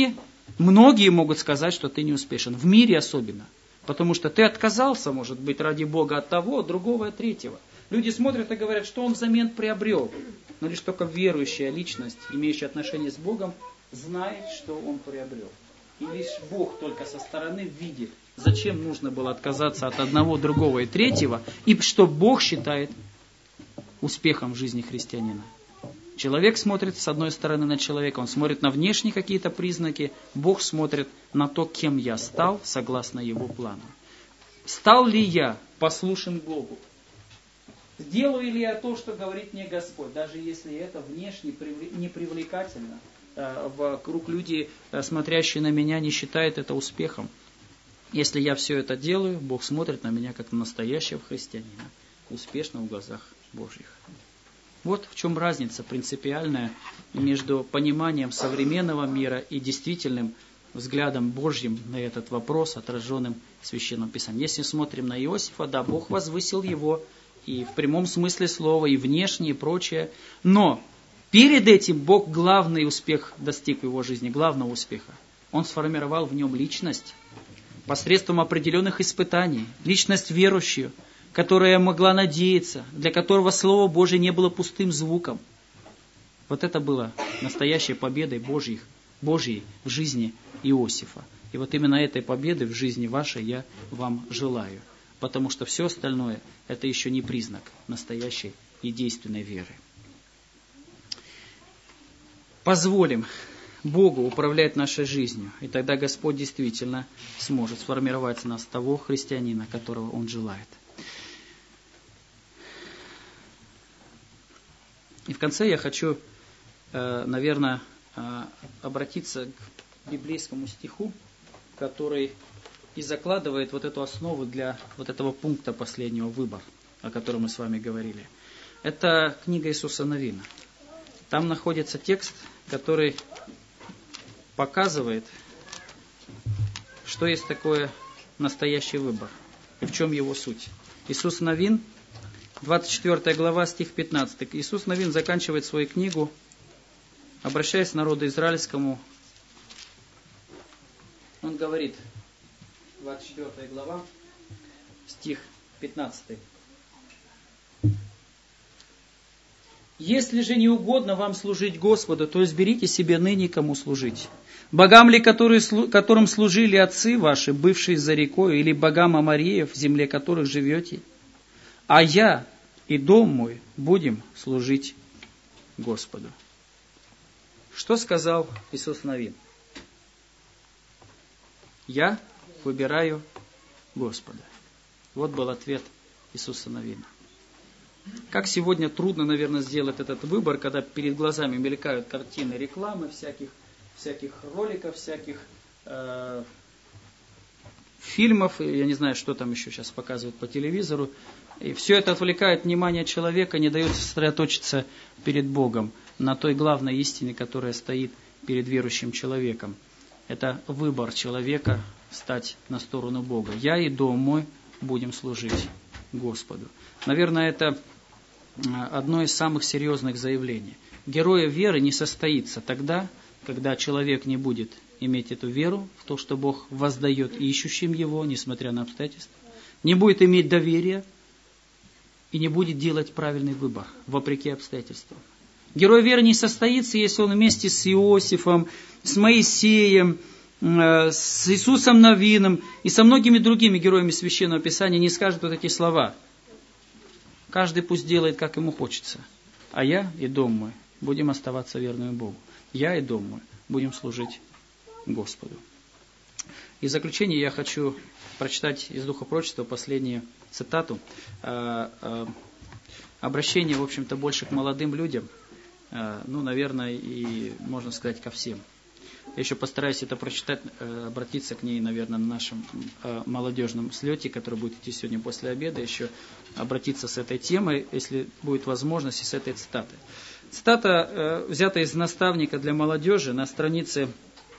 S4: Многие могут сказать, что ты не успешен. В мире особенно. Потому что ты отказался, может быть, ради Бога от того, от другого, от третьего. Люди смотрят и говорят, что он взамен приобрел. Но лишь только верующая личность, имеющая отношение с Богом, знает, что он приобрел. И лишь Бог только со стороны видит, зачем нужно было отказаться от одного, другого и третьего, и что Бог считает успехом в жизни христианина. Человек смотрит с одной стороны на человека, он смотрит на внешние какие-то признаки, Бог смотрит на то, кем я стал, согласно Его плану. Стал ли я послушен Богу? Сделаю ли я то, что говорит мне Господь, даже если это внешне непривлекательно? Вокруг люди, смотрящие на меня, не считают это успехом. Если я все это делаю, Бог смотрит на меня как на настоящего христианина, успешно в глазах Божьих. Вот в чем разница принципиальная между пониманием современного мира и действительным взглядом Божьим на этот вопрос, отраженным в Священном Писании. Если смотрим на Иосифа, да, Бог возвысил его и в прямом смысле слова, и внешне, и прочее. Но перед этим Бог главный успех достиг в его жизни, главного успеха. Он сформировал в нем личность посредством определенных испытаний, личность верующую, которая могла надеяться, для которого Слово Божие не было пустым звуком. Вот это было настоящей победой Божьей в жизни Иосифа. И вот именно этой победы в жизни вашей я вам желаю. Потому что все остальное – это еще не признак настоящей и действенной веры. Позволим Богу управлять нашей жизнью, и тогда Господь действительно сможет сформировать в нас того христианина, которого Он желает. И в конце я хочу, наверное, обратиться к библейскому стиху, который и закладывает вот эту основу для вот этого пункта последнего, выбор, о котором мы с вами говорили. Это книга Иисуса Навина. Там находится текст, который показывает, что есть такое настоящий выбор и в чем его суть. Иисус Навин, 24 глава, стих 15. Иисус Навин заканчивает свою книгу, обращаясь к народу израильскому. Он говорит, 24 глава, стих 15. «Если же не угодно вам служить Господу, то изберите себе ныне, кому служить. Богам ли, которым служили отцы ваши, бывшие за рекой, или богам Амореев, в земле которых живете? А я и дом мой будем служить Господу». Что сказал Иисус Навин? Я выбираю Господа. Вот был ответ Иисуса Навина. Как сегодня трудно, наверное, сделать этот выбор, когда перед глазами мелькают картины рекламы, всяких роликов, всяких фильмов, я не знаю, что там еще сейчас показывают по телевизору. И все это отвлекает внимание человека, не дает сосредоточиться перед Богом на той главной истине, которая стоит перед верующим человеком. Это выбор человека стать на сторону Бога. Я и дом мой будем служить Господу. Наверное, это одно из самых серьезных заявлений. Героя веры не состоится тогда, когда человек не будет иметь эту веру в то, что Бог воздает ищущим Его, несмотря на обстоятельства, не будет иметь доверия и не будет делать правильный выбор, вопреки обстоятельствам. Герой веры не состоится, если он вместе с Иосифом, с Моисеем, с Иисусом Навином и со многими другими героями Священного Писания не скажет вот эти слова. Каждый пусть делает, как ему хочется. А я и дом мой будем оставаться верными Богу. Я и дом мой будем служить Господу. И в заключение я хочу прочитать из Духа Пророчества последнюю цитату. Обращение, в общем-то, больше к молодым людям. Наверное, и можно сказать ко всем. Я еще постараюсь это прочитать, обратиться к ней, наверное, на нашем молодежном слете, который будет идти сегодня после обеда, еще обратиться с этой темой, если будет возможность, и с этой цитатой. Цитата взята из наставника для молодежи на странице...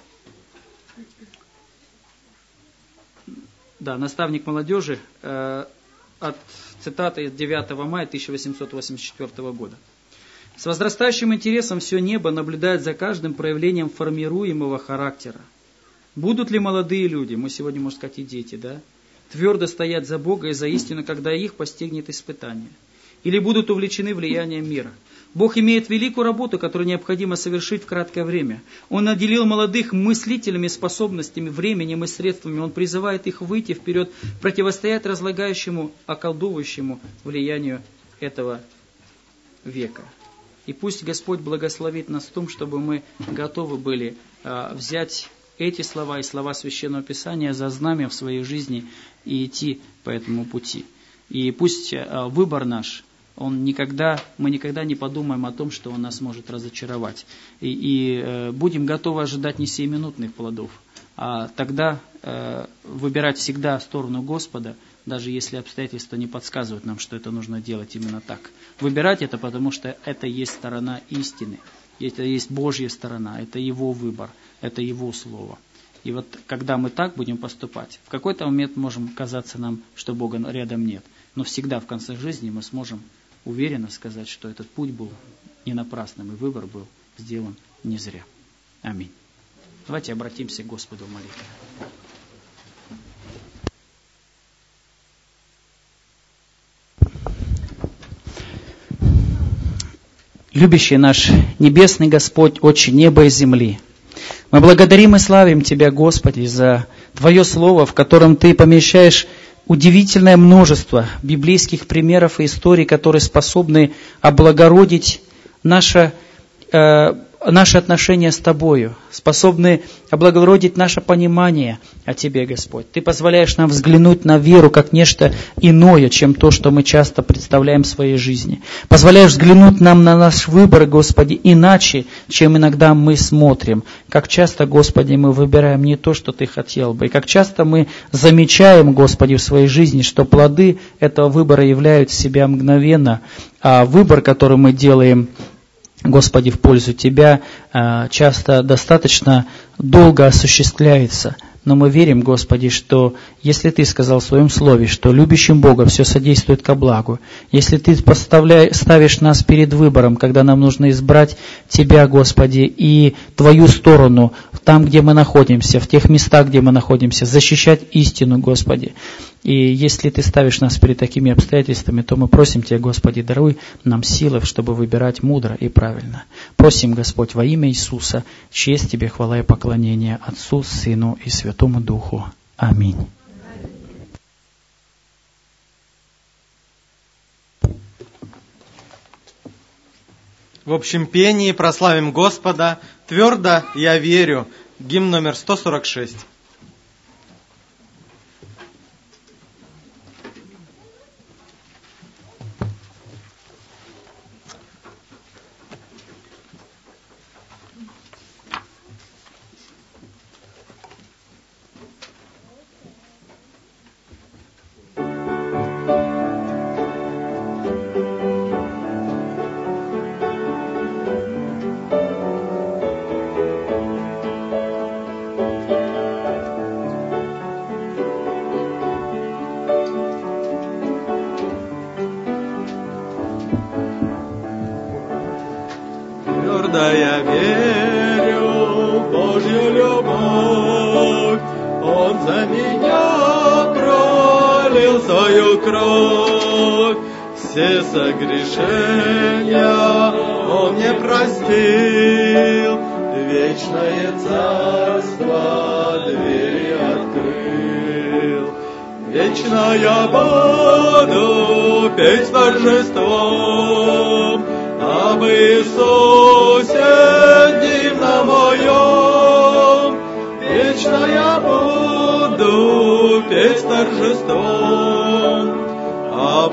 S4: Да, наставник молодежи от цитаты 9 мая 1884 года. С возрастающим интересом все небо наблюдает за каждым проявлением формируемого характера. Будут ли молодые люди, мы сегодня, можно сказать, и дети, да, твердо стоять за Бога и за истину, когда их постигнет испытание? Или будут увлечены влиянием мира? Бог имеет великую работу, которую необходимо совершить в краткое время. Он наделил молодых мыслительными способностями, временем и средствами. Он призывает их выйти вперед, противостоять разлагающему, околдовывающему влиянию этого века. И пусть Господь благословит нас в том, чтобы мы готовы были взять эти слова и слова Священного Писания за знамя в своей жизни и идти по этому пути. И пусть выбор наш, мы никогда не подумаем о том, что он нас может разочаровать. И будем готовы ожидать не сиюминутных плодов, а тогда выбирать всегда сторону Господа, даже если обстоятельства не подсказывают нам, что это нужно делать именно так. Выбирать это, потому что это есть сторона истины, это есть Божья сторона, это Его выбор, это Его Слово. И вот когда мы так будем поступать, в какой-то момент можем казаться нам, что Бога рядом нет. Но всегда в конце жизни мы сможем уверенно сказать, что этот путь был не напрасным, и выбор был сделан не зря. Аминь. Давайте обратимся к Господу в молитве. Любящий наш Небесный Господь, Отче неба и земли, мы благодарим и славим Тебя, Господи, за Твое Слово, в котором Ты помещаешь удивительное множество библейских примеров и историй, которые способны облагородить наше отношения с Тобою, способны облагородить наше понимание о Тебе, Господь. Ты позволяешь нам взглянуть на веру как нечто иное, чем то, что мы часто представляем в своей жизни. Позволяешь взглянуть нам на наш выбор, Господи, иначе, чем иногда мы смотрим. Как часто, Господи, мы выбираем не то, что Ты хотел бы. И как часто мы замечаем, Господи, в своей жизни, что плоды этого выбора являют себя мгновенно, а выбор, который мы делаем, Господи, в пользу Тебя, часто достаточно долго осуществляется. Но мы верим, Господи, что если Ты сказал в Своем Слове, что любящим Бога все содействует ко благу, если Ты ставишь нас перед выбором, когда нам нужно избрать Тебя, Господи, и Твою сторону, там, где мы находимся, в тех местах, где мы находимся, защищать истину, Господи. И если Ты ставишь нас перед такими обстоятельствами, то мы просим Тебя, Господи, даруй нам силы, чтобы выбирать мудро и правильно. Просим, Господь, во имя Иисуса, честь Тебе, хвала и поклонение Отцу, Сыну и Святому Духу. Аминь.
S2: В общем пении прославим Господа. Твердо я верю. Гимн номер 146.
S1: Я верю в Божью любовь, Он за меня пролил свою кровь, все согрешения Он мне простил, вечное царство двери открыл. Вечно я буду петь с торжеством об Иисусе дивном моем. Вечно я буду петь с торжеством об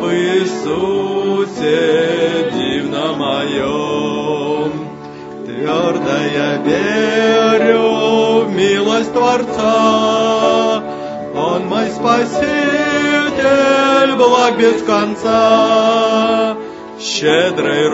S1: Иисусе дивном моем. Твердо я верю в милость Творца, Он мой Спаситель, благ без конца. Щедрой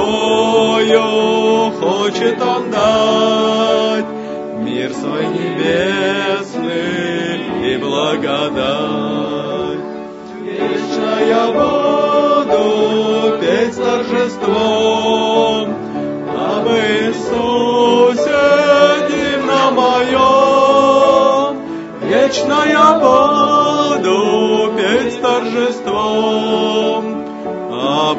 S1: рукою хочет Он дать мир свой небесный и благодать. Вечно я буду петь с торжеством об Иисусе дивном моем. Вечно я буду петь с торжеством об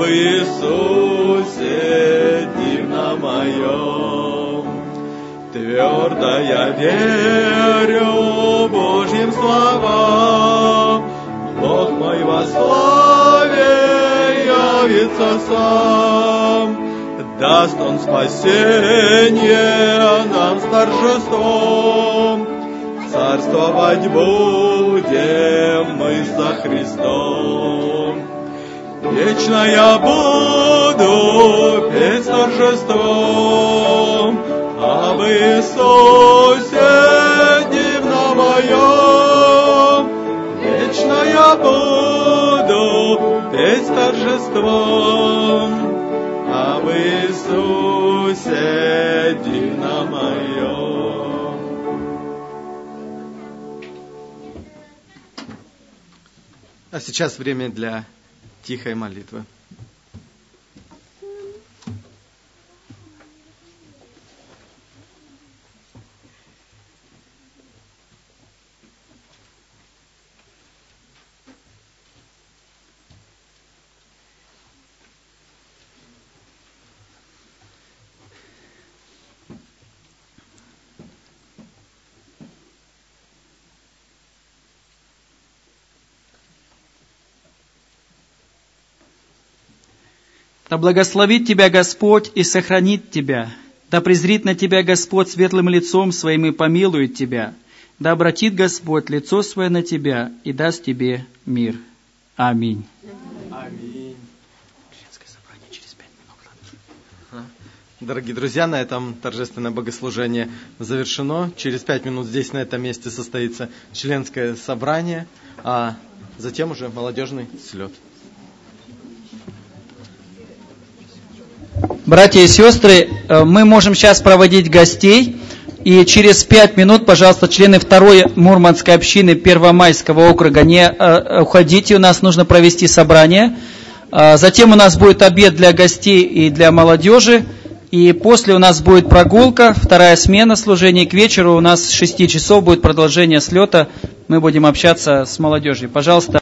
S1: Иисусе дивно моем. Твердо я верю Божьим словам, Бог мой во славе явится сам. Даст Он спасение нам с торжеством, царствовать будем мы со Христом. Вечно я буду петь с торжеством об Иисусе дивно моем. Вечно я буду петь с торжеством об Иисусе дивно моем.
S2: А сейчас время для тихой молитвы.
S4: Да благословит тебя Господь и сохранит тебя. Да презрит на тебя Господь светлым лицом своим и помилует тебя. Да обратит Господь лицо свое на тебя и даст тебе мир. Аминь.
S2: Аминь. Дорогие друзья, на этом торжественное богослужение завершено. Через 5 минут здесь, на этом месте, состоится членское собрание, а затем уже молодежный слет.
S4: Братья и сестры, мы можем сейчас проводить гостей. И через 5 минут, пожалуйста, члены 2-й Мурманской общины Первомайского округа, не уходите, у нас нужно провести собрание. Затем у нас будет обед для гостей и для молодежи. И после у нас будет прогулка, 2-я смена служения. К вечеру у нас с 6 часов будет продолжение слета. Мы будем общаться с молодежью. Пожалуйста.